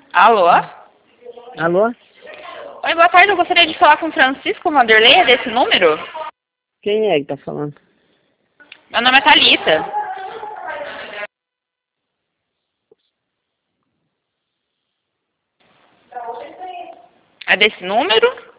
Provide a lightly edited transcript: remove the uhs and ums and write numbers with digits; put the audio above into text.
Alô? Alô? Oi, boa tarde. Eu gostaria de falar com Francisco Vanderlei, é desse número? Quem é que tá falando? Meu nome é Thalita. É desse número?